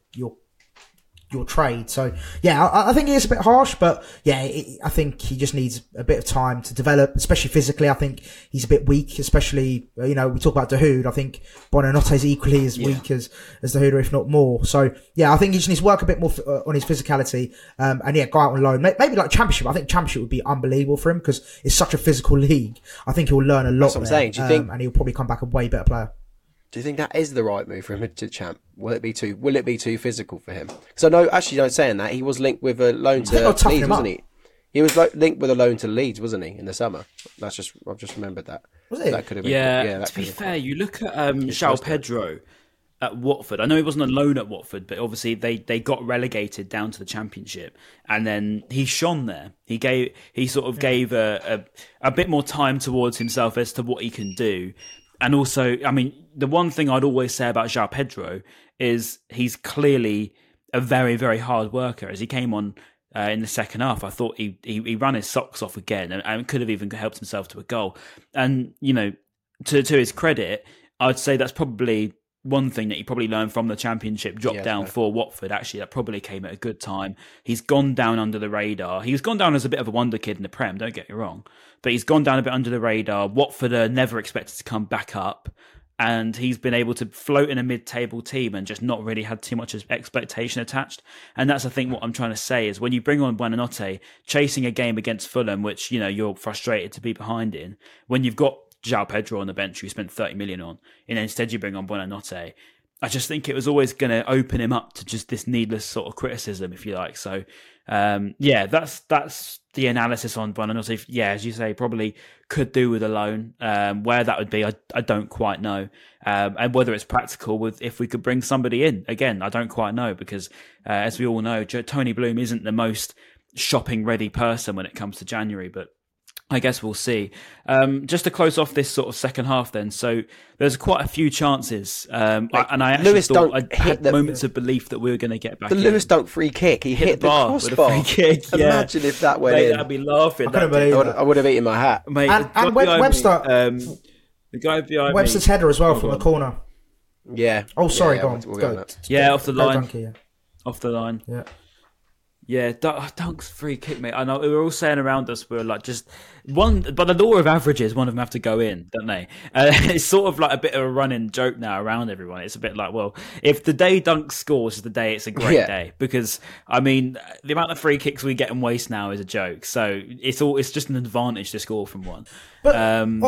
Speaker 7: trade. So yeah, I think it is a bit harsh, but yeah, I think he just needs a bit of time to develop, especially physically. I think he's a bit weak, especially, we talk about Dahoud. I think Buonanotte is equally as weak as Dahoud, or if not more. So yeah, I think he just needs to work a bit more on his physicality, and go out on loan. Maybe like Championship. I think Championship would be unbelievable for him because it's such a physical league. I think he'll learn a lot.
Speaker 6: That's what I'm saying. Do you think,
Speaker 7: and he'll probably come back a way better player.
Speaker 6: Do you think that is the right move for him to Champ? Will it be too physical for him? Because I know, actually, saying that, he was linked with a loan to Leeds, wasn't he? He was linked with a loan to Leeds, wasn't he, in the summer? I've just remembered that.
Speaker 7: Was it?
Speaker 6: That could have been.
Speaker 5: Yeah. To be fair, you look at João Pedro at Watford. I know he wasn't on loan at Watford, but obviously they got relegated down to the Championship, and then he shone there. He gave a bit more time towards himself as to what he can do. And also, I mean, the one thing I'd always say about João Pedro is he's clearly a very, very hard worker. As he came on in the second half, I thought he ran his socks off again and could have even helped himself to a goal. And, to his credit, I'd say that's probably one thing that he probably learned from the Championship drop down for Watford. Actually, that probably came at a good time. He's gone down under the radar. He's gone down as a bit of a wonder kid in the Prem, don't get me wrong. But he's gone down a bit under the radar. Watford are never expected to come back up. And he's been able to float in a mid-table team and just not really had too much expectation attached. And that's, I think, what I'm trying to say is when you bring on Buonanotte, chasing a game against Fulham, which, you're frustrated to be behind in, when you've got João Pedro on the bench, who you spent 30 million on, and instead you bring on Buonanotte, I just think it was always going to open him up to just this needless sort of criticism, if you like. So, that's the analysis on Buonanotte. Yeah, as you say, probably could do with a loan. Where that would be, I don't quite know. And whether it's practical if we could bring somebody in. Again, I don't quite know because, as we all know, Tony Bloom isn't the most shopping-ready person when it comes to January, but I guess we'll see. Just to close off this sort of second half then, so there's quite a few chances. And I actually thought I had moments of belief that we were going to get back in.
Speaker 6: Lewis Dunk free kick, he hit the crossbar.
Speaker 5: With a free kick.
Speaker 6: Imagine if that went in.
Speaker 5: I'd be laughing.
Speaker 6: I would have eaten my hat.
Speaker 5: Mate,
Speaker 7: and Webster,
Speaker 5: the guy behind
Speaker 7: Webster's header as well from the corner.
Speaker 6: Yeah.
Speaker 7: Oh, sorry, go on.
Speaker 5: Off the line.
Speaker 7: Donkey,
Speaker 5: Off the line.
Speaker 7: Yeah.
Speaker 5: Yeah, Dunk's free kick, mate. I know we were all saying around us, we were like, just one, by the law of averages, one of them have to go in, don't they? It's sort of like a bit of a running joke now around everyone. It's a bit like, well, if the day Dunk scores is the day, it's a great day. Because, I mean, the amount of free kicks we get and waste now is a joke. So it's just an advantage to score from one.
Speaker 7: But on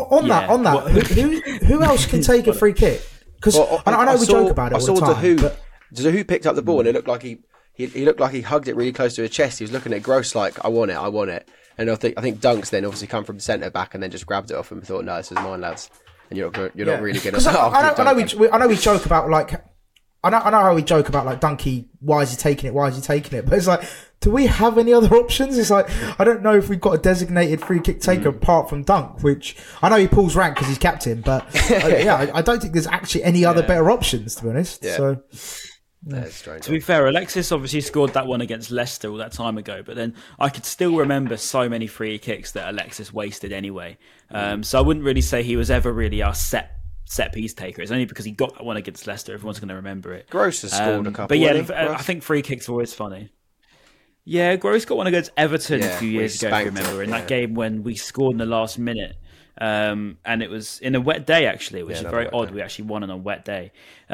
Speaker 7: that, who else can take a free kick? Because I know we joke about it all the time.
Speaker 6: Dahoud picked up the ball and it looked like he looked like he hugged it really close to his chest. He was looking at Gross like, I want it. And I think Dunk's then obviously come from centre back and then just grabbed it off him and thought, no, this is mine, lads. And you're not really going to.
Speaker 7: I know we joke about like, I know how we joke about like Dunky. Why is he taking it? But it's like, do we have any other options? It's like, I don't know if we've got a designated free kick taker apart from Dunk, which I know he pulls rank because he's captain, but I don't think there's actually any other better options, to be honest. Yeah. So.
Speaker 6: That's strange.
Speaker 5: To be fair, Alexis obviously scored that one against Leicester all that time ago, but then I could still remember so many free kicks that Alexis wasted anyway. So I wouldn't really say he was ever really our set piece taker. It's only because he got that one against Leicester, everyone's going to remember it.
Speaker 6: Gross has scored a couple.
Speaker 5: But yeah, I think free kicks are always funny. Yeah, Gross got one against Everton a few years ago, if you remember, in that game when we scored in the last minute. And it was in a wet day, actually, which is very odd. Day. We actually won on a wet day.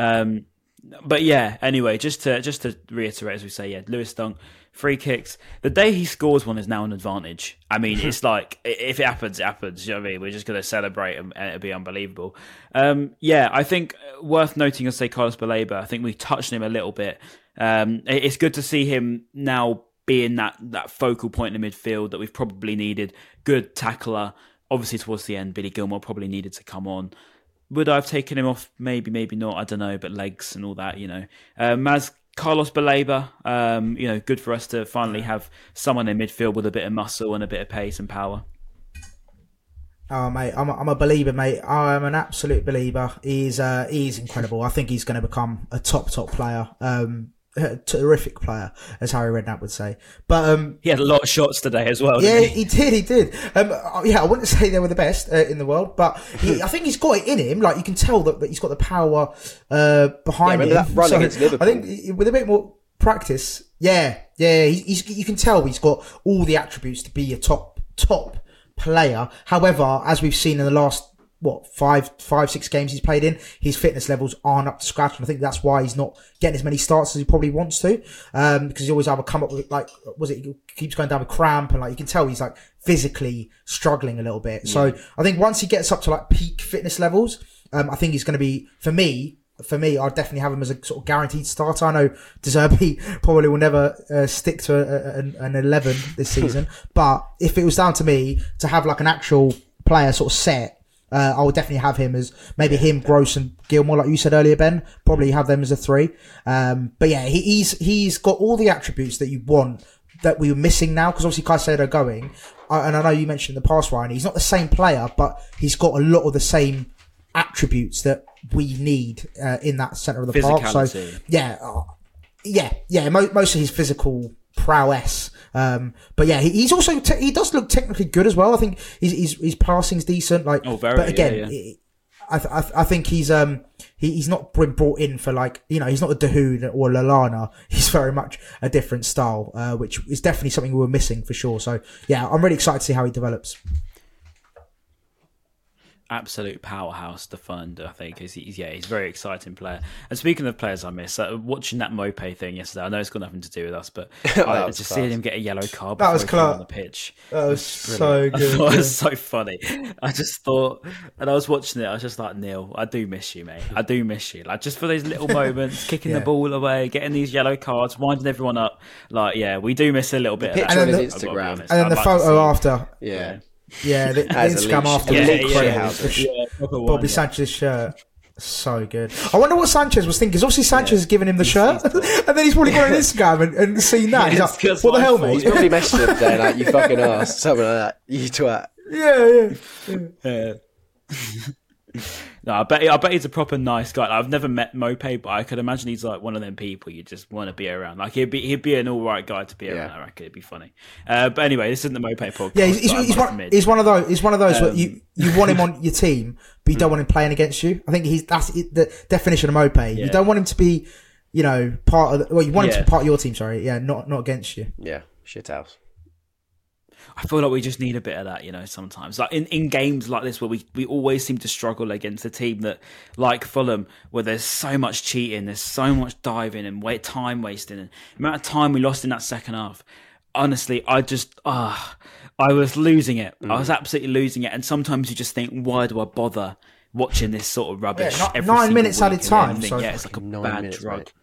Speaker 5: But yeah, anyway, just to reiterate, as we say, Lewis Dunk, free kicks. The day he scores one is now an advantage. I mean, it's like, if it happens, it happens. You know what I mean? We're just going to celebrate and it'll be unbelievable. I think worth noting, as say Carlos Baleba, I think we touched on him a little bit. It's good to see him now being that focal point in the midfield that we've probably needed. Good tackler. Obviously, towards the end, Billy Gilmore probably needed to come on. Would I have taken him off? Maybe, maybe not. I don't know. But legs and all that, Carlos Baleba, good for us to finally have someone in midfield with a bit of muscle and a bit of pace and power.
Speaker 7: Oh mate, I'm a believer, mate. I'm an absolute believer. He's incredible. I think he's going to become a top player. A terrific player, as Harry Redknapp would say. But
Speaker 5: he had a lot of shots today as well.
Speaker 7: Yeah,
Speaker 5: didn't
Speaker 7: he did. Yeah, I wouldn't say they were the best in the world, but I think he's got it in him. Like, you can tell that he's got the power behind him.
Speaker 6: That run against Liverpool.
Speaker 7: I think with a bit more practice, you can tell he's got all the attributes to be a top player. However, as we've seen in the last 5-6 games he's played in, his fitness levels aren't up to scratch, and I think that's why he's not getting as many starts as he probably wants to, because he always either come up with, like, he keeps going down with cramp, and like, you can tell he's like physically struggling a little bit. Yeah. So I think once he gets up to like peak fitness levels, I think he's going to be, for me, I'd definitely have him as a sort of guaranteed starter. I know De Zerbi probably will never stick to an 11 this season, but if it was down to me to have like an actual player sort of set, I would definitely have him as maybe him, Gross and Gilmore, like you said earlier, Ben. Probably have them as a 3. But yeah, he's got all the attributes that you want that we were missing now, because obviously Caicedo going, and I know you mentioned in the past, Ryan, he's not the same player, but he's got a lot of the same attributes that we need in that centre of the park. So most of his physical prowess. But yeah, he's also he does look technically good as well. I think his passing's decent. Like, but again, I think he's not been brought in for, like, you know, he's not a Dahoud or Lallana. He's very much a different style, which is definitely something we were missing for sure. So yeah, I'm really excited to see how he develops.
Speaker 5: Absolute powerhouse, the fund. I think he's a very exciting player. And speaking of players I miss, watching that Maupay thing yesterday, I know it's got nothing to do with us, but just seeing him get a yellow card
Speaker 7: that was
Speaker 5: on the pitch,
Speaker 7: that was so good.
Speaker 5: It was so funny. I just thought, and I was watching it, I was just like, Neil, I do miss you, mate. I do miss you. Like, just for those little moments, kicking the ball away, getting these yellow cards, winding everyone up. Like, yeah, we we miss a little bit.
Speaker 6: Picture
Speaker 5: of that.
Speaker 6: on his Instagram,
Speaker 7: and then the photo after,
Speaker 6: Yeah,
Speaker 7: the Instagram after Bobby
Speaker 5: Sanchez's
Speaker 7: shirt. So good. I wonder what Sanchez was thinking, because obviously Sanchez has given him the shirt, and then he's probably gone on Instagram and seen that. He's like, what the hell, mate?
Speaker 6: He's probably messaged him today, like, you fucking ass, something like that. You twat.
Speaker 7: Yeah.
Speaker 5: No, I bet he's a proper nice guy. Like, I've never met Maupay, but I could imagine he's like one of them people you just want to be around. Like, he'd be an all right guy to be around. I reckon it'd be funny. But anyway, this isn't the Maupay podcast.
Speaker 7: Yeah, he's one of those. He's one of those where you want him on your team, but you don't want him playing against you. I think that's the definition of Maupay. You don't want him to be, you know, part of. You want him to be part of your team. Sorry, not against you.
Speaker 6: Yeah, shithouse.
Speaker 5: I feel like we just need a bit of that, you know, sometimes. Like in games like this where we always seem to struggle against a team that, like Fulham, where there's so much cheating, there's so much diving and time wasting. And the amount of time we lost in that second half, honestly, I was losing it. I was absolutely losing it. And sometimes you just think, why do I bother watching this sort of rubbish?
Speaker 7: Yeah, 9 minutes at a time.
Speaker 5: So it's like a bad drug. Mate.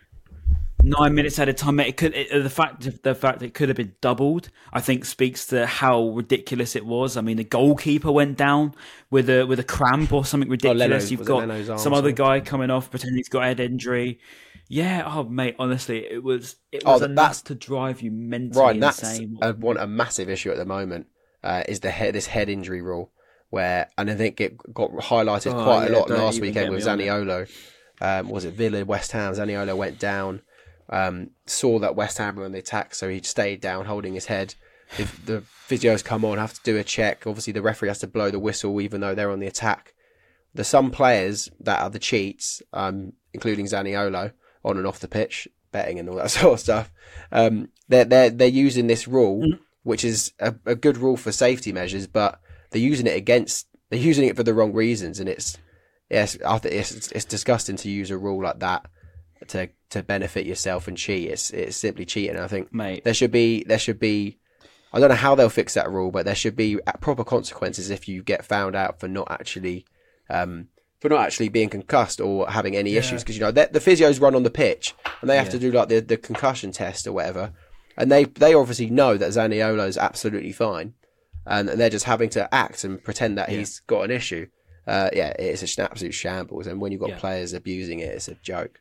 Speaker 5: 9 minutes at a time, mate. The fact it could have been doubled, I think, speaks to how ridiculous it was. I mean, the goalkeeper went down with a cramp or something ridiculous. You've got some other guy coming off pretending he's got a head injury. Yeah, mate. Honestly, it was enough to drive you mentally insane.
Speaker 6: That's a massive issue at the moment. Is this head injury rule, and I think it got highlighted quite a lot last weekend with Zaniolo. Was it Villa, West Ham? Zaniolo went down. Saw that West Ham were on the attack, so he stayed down holding his head. If the physios come on, have to do a check. Obviously the referee has to blow the whistle even though they're on the attack. There's some players that are the cheats, including Zaniolo, on and off the pitch, betting and all that sort of stuff. They're using this rule, which is a good rule for safety measures, but they're using it for the wrong reasons, and it's disgusting to use a rule like that to benefit yourself and cheat. It's simply cheating. I think,
Speaker 5: mate,
Speaker 6: there should be. I don't know how they'll fix that rule, but there should be proper consequences if you get found out for not actually being concussed or having any issues. Because, you know, the physios run on the pitch and they have to do like the concussion test or whatever, and they obviously know that Zaniolo is absolutely fine, and they're just having to act and pretend that he's got an issue. It's an absolute shambles, and when you've got players abusing it, it's a joke.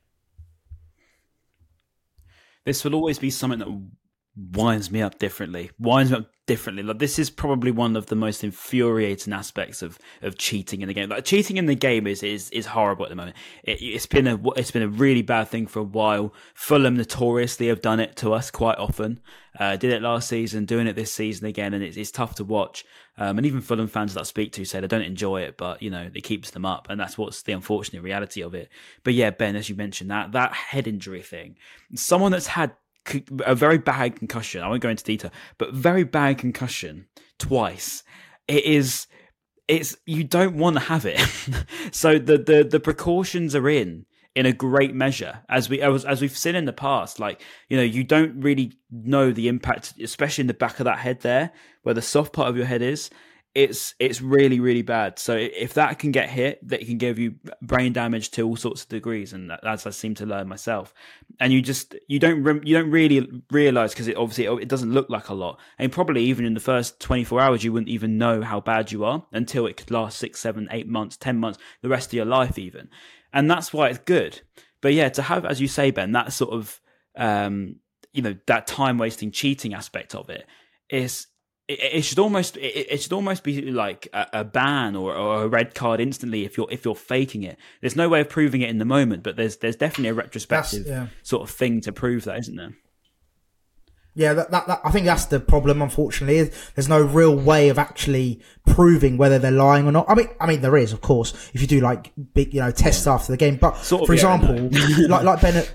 Speaker 5: This will always be something that winds me up differently. Winds me up differently. Like, this is probably one of the most infuriating aspects of cheating in the game. Like, cheating in the game is horrible at the moment. It's been a really bad thing for a while. Fulham notoriously have done it to us quite often. Did it last season, doing it this season again, and it's tough to watch. And even Fulham fans that I speak to say they don't enjoy it, but it keeps them up, and that's what's the unfortunate reality of it. But yeah, Ben, as you mentioned, that head injury thing, someone that's had a very bad concussion, I won't go into detail, but very bad concussion twice. It's you don't want to have it. So the precautions are in a great measure, as we've seen in the past. Like, you don't really know the impact, especially in the back of that head there, where the soft part of your head is. It's really, really bad. So if that can get hit, that can give you brain damage to all sorts of degrees, and as I seem to learn myself. And you don't really realize, because it doesn't look like a lot, and probably even in the first 24 hours you wouldn't even know how bad you are until it could last 6, 7, 8 months, 10 months, the rest of your life even. And that's why it's good. But yeah, to have, as you say, Ben, that sort of that time wasting, cheating aspect of it is. It should almost be like a ban or a red card instantly if you're faking it. There's no way of proving it in the moment, but there's definitely a retrospective sort of thing to prove that, isn't there?
Speaker 7: Yeah, that I think that's the problem. Unfortunately, there's no real way of actually proving whether they're lying or not. I mean, there is, of course, if you do like big, tests after the game. But for example, like Ben,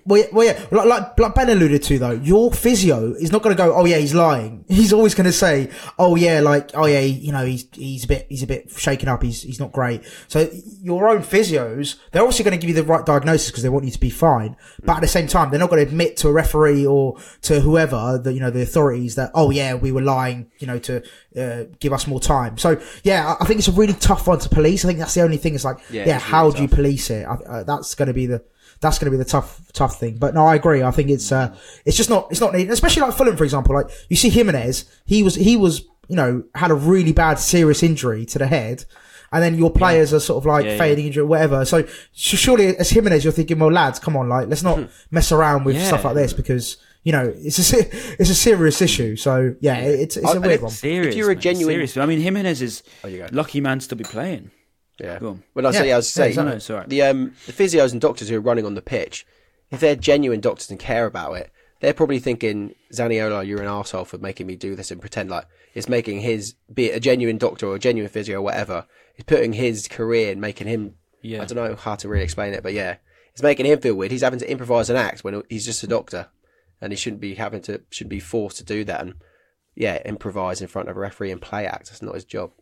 Speaker 7: like Ben alluded to, though, your physio is not going to go, oh yeah, he's lying. He's always going to say, oh yeah, he's a bit shaken up. He's not great. So your own physios, they're obviously going to give you the right diagnosis because they want you to be fine. But at the same time, they're not going to admit to a referee or to whoever, the authorities, that, oh yeah, we were lying, to give us more time. So yeah, I think it's a really tough one to police. I think that's the only thing. Is like, how really do you police it? That's going to be the tough thing. But no, I agree. I think it's just not needed, especially like Fulham, for example. Like, you see Jimenez, he was had a really bad, serious injury to the head. And then your players are sort of like fading injury or whatever. So surely as Jimenez, you're thinking, well, lads, come on, like, let's not mess around with stuff like this, because it's a serious issue. So yeah, it's a weird one.
Speaker 5: Serious,
Speaker 6: if you're a genuine,
Speaker 5: serious. I mean, Jimenez is lucky man to still be playing.
Speaker 6: Yeah. Well, I was saying, the physios and doctors who are running on the pitch, if they're genuine doctors and care about it, they're probably thinking, Zaniolo, you're an arsehole for making me do this, and pretend like it's making his, be it a genuine doctor or a genuine physio or whatever, it's putting his career and making him, I don't know how to really explain it, but yeah, it's making him feel weird. He's having to improvise an act when he's just a doctor, and he shouldn't be forced to do that and improvise in front of a referee and play act. That's not his job.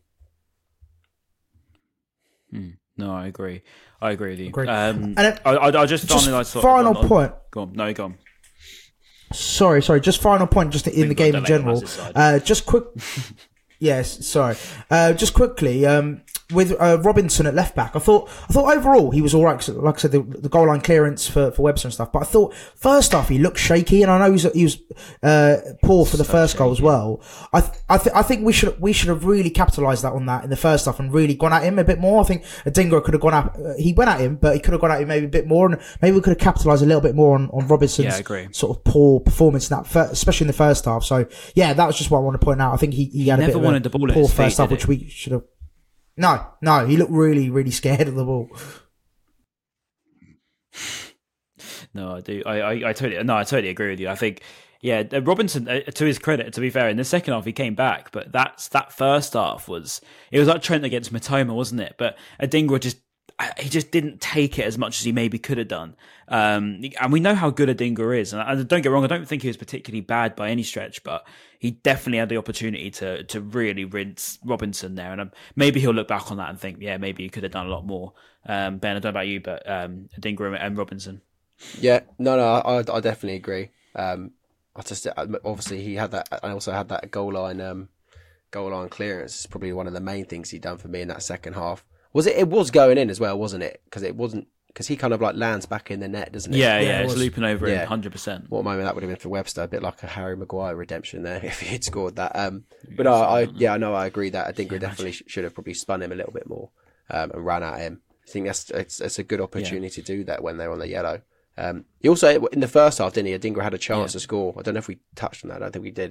Speaker 5: No, I agree with you.
Speaker 7: And
Speaker 5: I just
Speaker 7: final point.
Speaker 5: Go on.
Speaker 7: Sorry. Just final point, just in the game in general. Just quick. Yes, sorry. Just quickly, with Robinson at left back, I thought overall he was all right. Like I said, the goal line clearance for Webster and stuff. But I thought first half he looked shaky, and I know he was poor for the first goal as well. I think we should have really capitalised on that in the first half and really gone at him a bit more. I think Adingra could have gone at. He went at him, but he could have gone at him maybe a bit more, and maybe we could have capitalised a little bit more on Robinson's sort of poor performance in that, especially in the first half. So yeah, that was just what I want to point out. I think he had a bit of a poor first half, which we should have. No, he looked really, really scared of the ball.
Speaker 5: No, I do. I totally agree with you. I think, Robinson, to his credit, to be fair, in the second half he came back, but that first half was like Trent against Matoma, wasn't it? But Adingra just didn't take it as much as he maybe could have done. And we know how good Adingra is. And don't get wrong, I don't think he was particularly bad by any stretch, but he definitely had the opportunity to really rinse Robinson there. And maybe he'll look back on that and think, maybe he could have done a lot more. Ben, I don't know about you, but Adingra and Robinson.
Speaker 6: Yeah, no, I definitely agree. Obviously he had that. I also had that goal line clearance. It's probably one of the main things he done for me in that second half. It was going in as well, wasn't it? Because he kind of like lands back in the net, doesn't he?
Speaker 5: Yeah, it's looping over in 100%.
Speaker 6: What a moment that would have been for Webster, a bit like a Harry Maguire redemption there if he had scored that. But I agree that Adingra definitely should have probably spun him a little bit more and ran at him. I think it's a good opportunity to do that when they're on the yellow. He also, in the first half, didn't he? Adingra had a chance to score. I don't know if we touched on that. I don't think we did.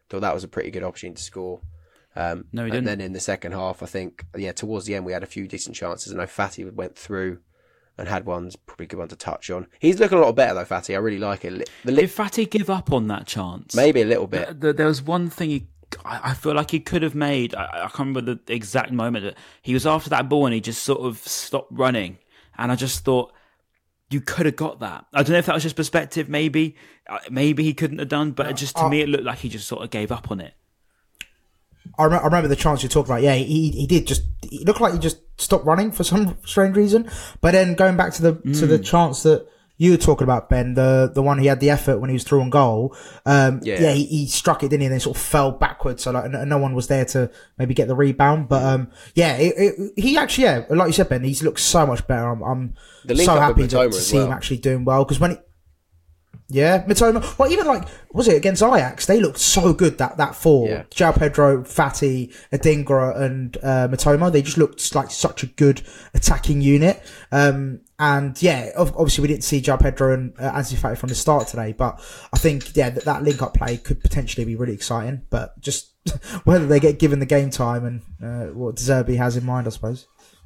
Speaker 6: Thought that was a pretty good opportunity to score.
Speaker 5: No, he didn't.
Speaker 6: And then in the second half, I think, towards the end, we had a few decent chances. I know Fatty went through and had ones, probably good one to touch on. He's looking a lot better, though, Fatty. I really like it.
Speaker 5: Did Fatty give up on that chance?
Speaker 6: Maybe a little bit.
Speaker 5: There was one thing I feel like he could have made. I can't remember the exact moment. That he was after that ball and he just sort of stopped running. And I just thought, you could have got that. I don't know if that was just perspective, maybe. Maybe he couldn't have done, but just to me, it looked like he just sort of gave up on it.
Speaker 7: I remember the chance you're talking about. Yeah, he did just. It looked like he just stopped running for some strange reason. But then going back to the chance that you were talking about, Ben, the one he had the effort when he was through on goal. He struck it, didn't he? And then sort of fell backwards, so like no one was there to maybe get the rebound. But he actually, like you said, Ben, he's looked so much better. I'm so happy to see him actually doing well, because when Mitoma. Well, even was it against Ajax? They looked so good that four. Yeah. João Pedro, Fatty, Adingra, and Mitoma. They just looked like such a good attacking unit. Obviously we didn't see João Pedro and Ansu Fati from the start today, but I think that link-up play could potentially be really exciting. But just whether they get given the game time and what De Zerbi has in mind, I suppose.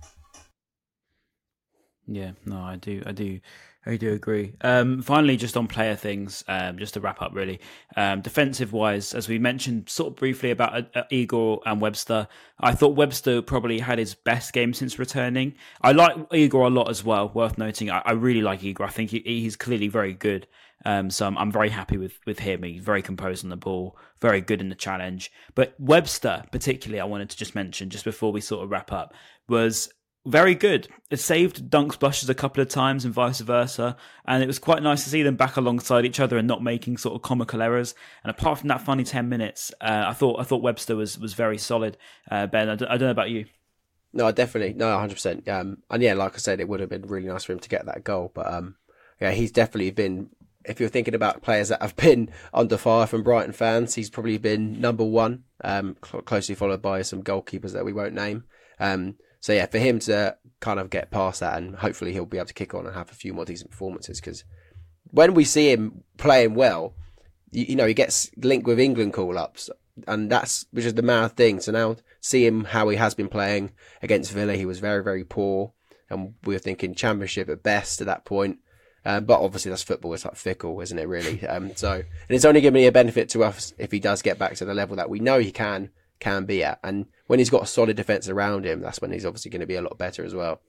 Speaker 5: Yeah, no, I do agree. Finally, just on player things, just to wrap up really. Defensive-wise, as we mentioned sort of briefly about Igor and Webster, I thought Webster probably had his best game since returning. I like Igor a lot as well, worth noting. I really like Igor. I think he's clearly very good. So I'm very happy with him. He's very composed on the ball, very good in the challenge. But Webster, particularly, I wanted to just mention, just before we sort of wrap up, was very good. It saved Dunk's blushes a couple of times and vice versa. And it was quite nice to see them back alongside each other and not making sort of comical errors. And apart from that funny 10 minutes, I thought Webster was very solid. Ben, I don't know about you.
Speaker 6: No, definitely. No, 100%. And yeah, like I said, it would have been really nice for him to get that goal. But he's definitely been, if you're thinking about players that have been under fire from Brighton fans, he's probably been number one, closely followed by some goalkeepers that we won't name. So yeah, for him to kind of get past that, and hopefully he'll be able to kick on and have a few more decent performances, because when we see him playing well, he gets linked with England call-ups, and which is the mad thing. So now see him how he has been playing against Villa. He was very, very poor, and we were thinking Championship at best at that point. But obviously that's football. It's like fickle, isn't it, really? And it's only going to be a benefit to us if he does get back to the level that we know he can be at. And when he's got a solid defence around him, that's when he's obviously going to be a lot better as well.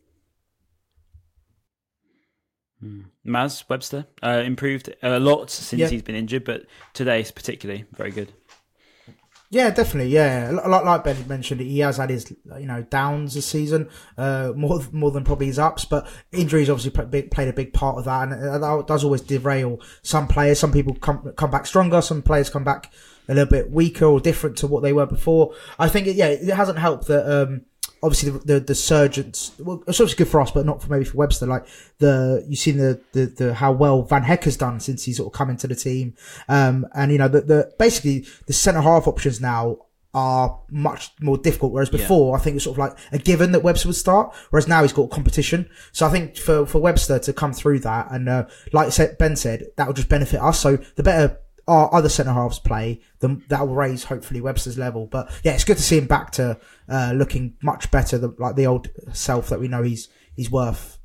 Speaker 5: Maz, Webster, improved a lot since he's been injured, but today's particularly very good.
Speaker 7: Yeah, definitely. Yeah, like Ben mentioned, he has had his downs this season, more than probably his ups. But injuries obviously played a big part of that, and that does always derail some players. Some people come back stronger, some players come back a little bit weaker or different to what they were before. I think it hasn't helped that obviously the surgeons. Well, it's obviously good for us, but not for Webster. Like you've seen the how well Van Heck has done since he's sort of come into the team, and basically the centre half options now are much more difficult. Whereas before, I think it was sort of like a given that Webster would start. Whereas now he's got competition. So I think for Webster to come through that, and like Ben said, that will just benefit us. So the better our other centre halves play, that will raise hopefully Webster's level. But yeah, it's good to see him back to looking much better, like the old self that we know he's worth.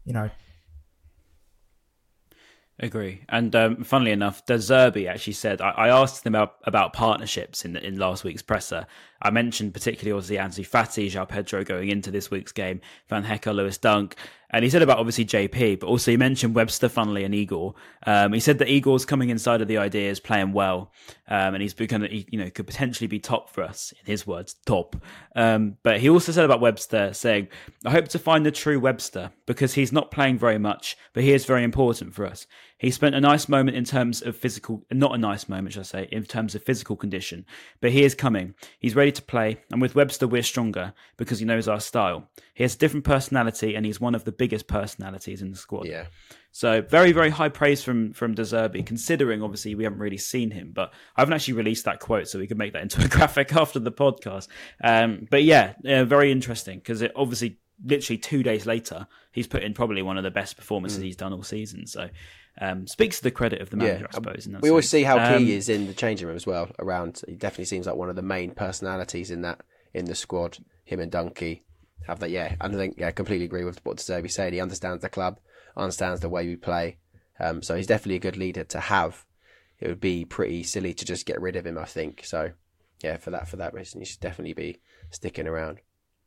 Speaker 5: Agree. And funnily enough, De Zerbi actually said, I asked him about partnerships in last week's presser. I mentioned particularly obviously Ansu Fati, João Pedro going into this week's game, Van Hecke, Lewis Dunk. And he said about obviously JP, but also he mentioned Webster, funnily, and Igor. He said that Igor's coming inside of the ideas, playing well, and he's become, could potentially be top for us, in his words, top. But he also said about Webster, saying, I hope to find the true Webster, because he's not playing very much, but he is very important for us. He spent a nice moment in terms of physical, not a nice moment, should I say, in terms of physical condition, but he is coming. He's ready to play, and with Webster we're stronger because he knows our style. He has a different personality, and he's one of the biggest personalities in the squad. Yeah. So very, very high praise from De Zerbi, considering obviously we haven't really seen him, but I haven't actually released that quote, so we can make that into a graphic after the podcast. But yeah, very interesting, because it obviously literally 2 days later, he's put in probably one of the best performances he's done all season. So speaks to the credit of the manager, I suppose.
Speaker 6: We always see how key he is in the changing room as well. He definitely seems like one of the main personalities in the squad. Him and Dunkey have that. Yeah, I think I completely agree with what De Zerbi said. He understands the club, understands the way we play. So he's definitely a good leader to have. It would be pretty silly to just get rid of him, I think. So yeah, for that reason, he should definitely be sticking around.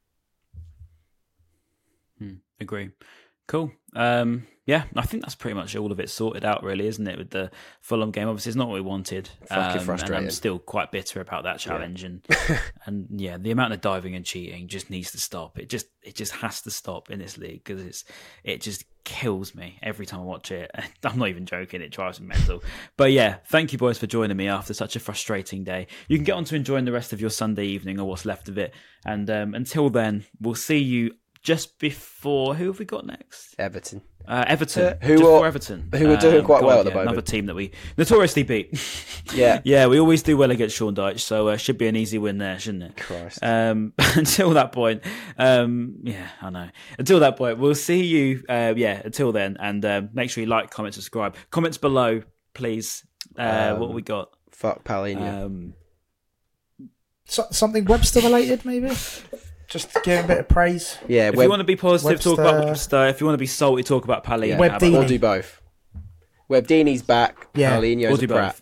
Speaker 5: Agree. Cool. Yeah, I think that's pretty much all of it sorted out, really, isn't it? With the Fulham game, obviously, it's not what we wanted.
Speaker 6: Fucking frustrating.
Speaker 5: And I'm still quite bitter about that challenge, and yeah, the amount of diving and cheating just needs to stop. It just has to stop in this league because it just kills me every time I watch it. I'm not even joking; it drives me mental. But yeah, thank you boys for joining me after such a frustrating day. You can get on to enjoying the rest of your Sunday evening or what's left of it, and until then, we'll see you. Just before, who have we got next?
Speaker 6: Everton.
Speaker 5: Everton.
Speaker 6: Who are doing quite well at the moment.
Speaker 5: Another team that we notoriously beat.
Speaker 6: Yeah.
Speaker 5: We always do well against Sean Dyche, so should be an easy win there, shouldn't it?
Speaker 6: Christ.
Speaker 5: Until that point, I know. Until that point, we'll see you. Until then, and make sure you like, comment, subscribe. Comments below, please. What we got?
Speaker 6: Fuck Paulinho.
Speaker 7: Something Webster related, maybe. Just to give him a bit of praise.
Speaker 5: Yeah, if you want to be positive, talk about Webster. If you want to be salty, talk about Paulinho.
Speaker 7: Webdini.
Speaker 6: Or do both. Webdini's back.
Speaker 7: Yeah.
Speaker 6: Paulinho's a prat.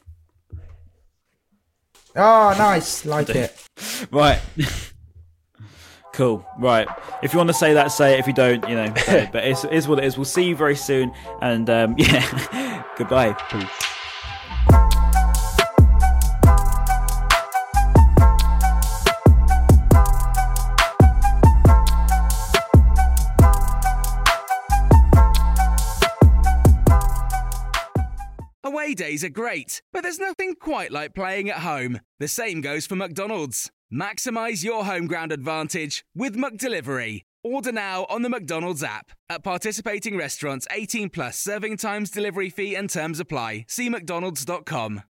Speaker 7: Oh, nice. Like it.
Speaker 5: Right. Cool. Right. If you want to say that, say it. If you don't, say it. But it is what it is. We'll see you very soon. And goodbye.
Speaker 6: Peace.
Speaker 3: Away days are great, but there's nothing quite like playing at home. The same goes for McDonald's. Maximise your home ground advantage with McDelivery. Order now on the McDonald's app. At participating restaurants, 18 plus serving times, delivery fee and terms apply. See mcdonalds.com.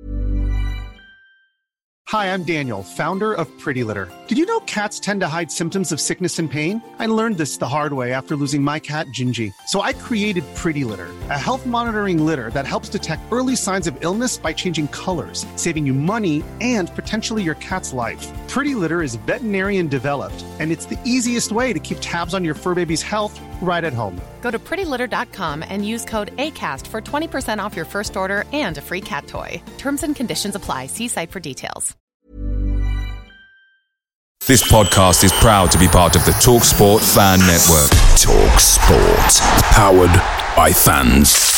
Speaker 9: Hi, I'm Daniel, founder of Pretty Litter. Did you know cats tend to hide symptoms of sickness and pain? I learned this the hard way after losing my cat, Gingy. So I created Pretty Litter, a health monitoring litter that helps detect early signs of illness by changing colors, saving you money and potentially your cat's life. Pretty Litter is veterinarian developed, and it's the easiest way to keep tabs on your fur baby's health right at home.
Speaker 10: Go to prettylitter.com and use code ACAST for 20% off your first order and a free cat toy. Terms and conditions apply. See site for details.
Speaker 1: This podcast is proud to be part of the TalkSport Fan Network. TalkSport. Powered by fans.